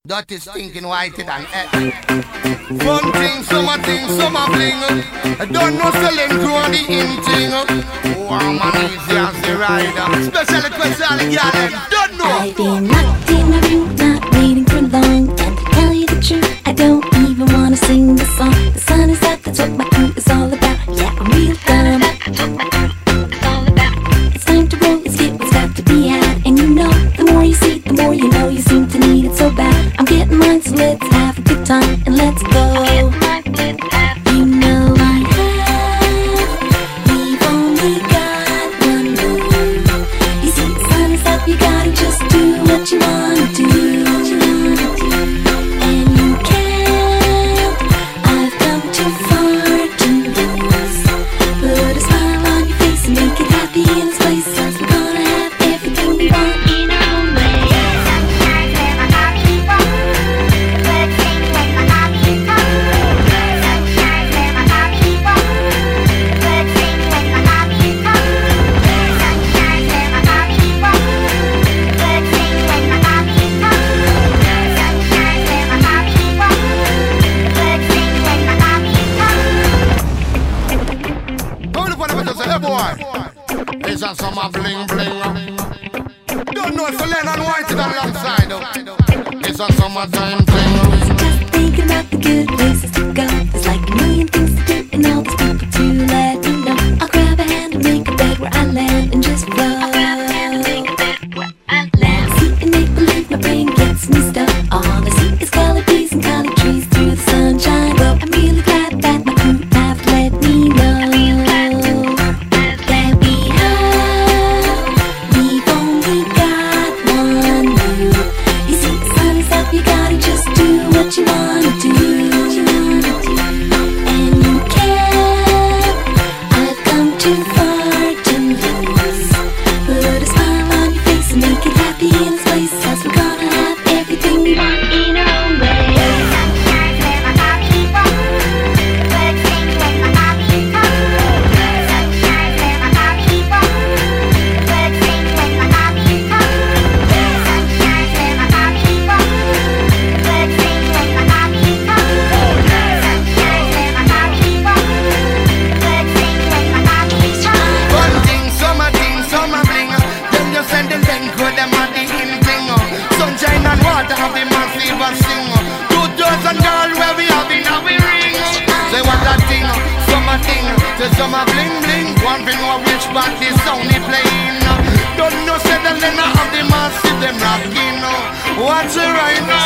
Dirty stinking whitey than fun thing, summer bling. I don't know selling through the in thing. Warm and easy as the rider. Special request all the girl, don't know. I've been locked in my room, not waiting for long. And to tell you the truth, I don't even wanna sing the song. The sun is out, that's what my crew is all about. Yeah, I'm real dumb. That's what my crew is all about. It's time to roll, let's get what's got to be had. And you know, the more you see, the more you know. You seem to need it so bad. I'm getting mine, so let's have a good time and let's go. You know we've only got one move. You see, the sun is up, you gotta just do what you wanna do. And you can't, I've come too far to lose. Put a smile on your face and make it happy in this place. 'Cause we're gonna have everything we want in our own way. It's a summer bling bling. Don't know so Lennon White is alongside. It's a summertime thing. Just thinking about the good places to go. There's like a million things to do and all these people to let me know. I'll grab a hand and make a bed where I land and just flow. See and make believe my brain gets me stuck. All I see is color bees and color trees through the sunshine. Well, I'm really glad that my crew have let me know. You gotta just do what you wanna do. And you can't, I've come too far to lose. Put a smile on your face and make it happy in this place. 'Cause we're gonna have everything we want in our own way. Have the massive and sing 2,000 girls where we have in our ring. Say what that thing, summer thing, say summer bling bling. One thing or which back this only playing. Don't know say that they not have the massive them rocking. What's the right now?